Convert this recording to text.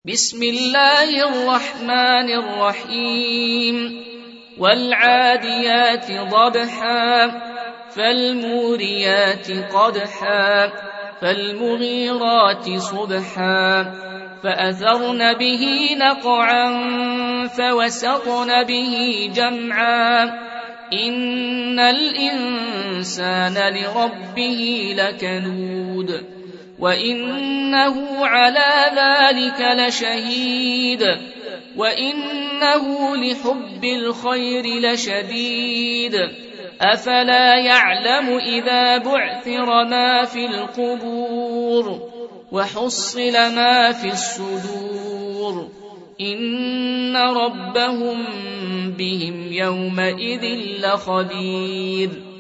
بسم الله الرحمن الرحيم والعاديات ضبحا فالموريات قدحا فالمغيرات صبحا فأثرن به نقعا فوسطن به جمعا إن الإنسان لربه لكنود وإنه على ذلك لشهيد وإنه لحب الخير لشديد أفلا يعلم إذا بعثر ما في القبور وحصل ما في الصدور إن ربهم بهم يومئذ لخبير